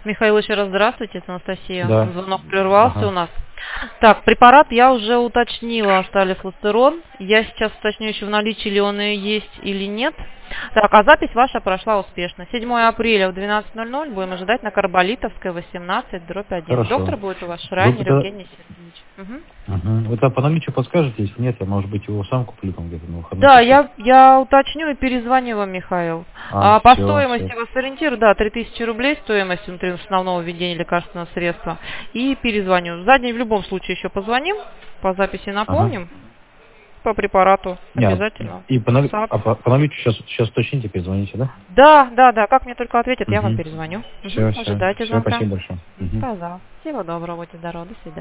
Михаил, еще раз здравствуйте, это Анастасия. Да. Звонок прервался Ага. у нас. Так, препарат я уже уточнила, осталифлостерон. Я сейчас уточню еще в наличии ли он и есть или нет. Так, а запись ваша прошла успешно. 7 апреля в 12:00 будем ожидать на Карболитовской, 18/1. Хорошо. Доктор будет у вас Вы Шрайнер это... Евгений Сергеевич. Угу. Вы это по наличию подскажете? Если нет, я, может быть, его сам куплю там где-то на выходных. Да, я уточню и перезвоню вам, Михаил. По стоимости вас ориентирую, да, 3000 рублей стоимость внутри основного введения лекарственного средства. И перезвоню. За день в любом случае еще позвоним, по записи напомним, по препарату обязательно. И по наличию сейчас уточните, перезвоните, да? Да, как мне только ответят, я вам перезвоню. Все, Ожидайте звонка. спасибо большое. Сказал. Всего доброго, будьте здоровы, до свидания.